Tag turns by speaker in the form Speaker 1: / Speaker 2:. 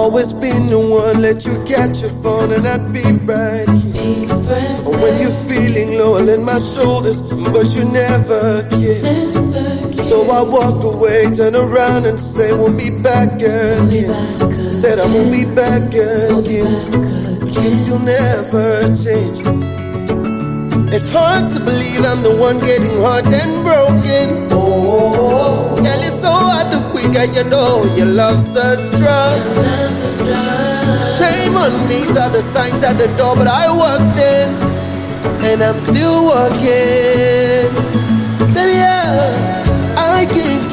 Speaker 1: always been the one, let you catch your phone and I'd be right here. Or when you're feeling low, I'll lend my shoulders, but you never care. So I walk away, turn around and say, won't be back again. Said I won't be back again. Guess you'll never change. It's hard to believe I'm the one getting hurt and broken. Oh, girl, it's so hard to quit, and you know your love's a drug. Shame on me, saw the signs at the door, but I walked in, and I'm still walking. Baby, I can't